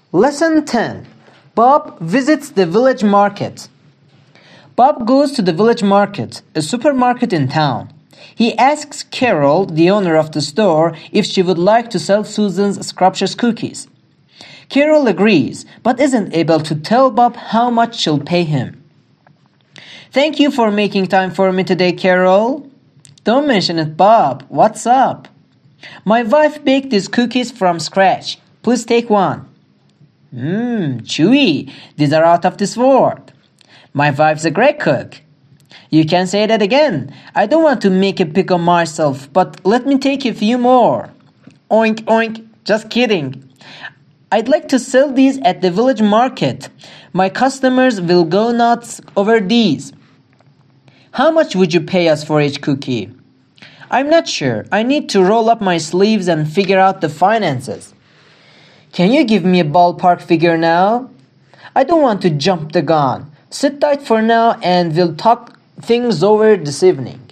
Lesson 10. Bob visits the village market. Bob goes to the village market, a supermarket in town. He asks Carol, the owner of the store, if she would like to sell Susan's scrumptious cookies. Carol agrees, but isn't able to tell Bob how much she'll pay him. "Thank you for making time for me today, Carol." "Don't mention it, Bob. What's up?" "My wife baked these cookies from scratch. Please take one." Chewy. These are out of this world." "My wife's a great cook." "You can say that again. I don't want to make a pick of myself, but let me take a few more." "Oink, oink. Just kidding. I'd like to sell these at the village market. My customers will go nuts over these." "How much would you pay us for each cookie?" "I'm not sure. I need to roll up my sleeves and figure out the finances." "Can you give me a ballpark figure now?" "I don't want to jump the gun. Sit tight for now and we'll talk things over this evening."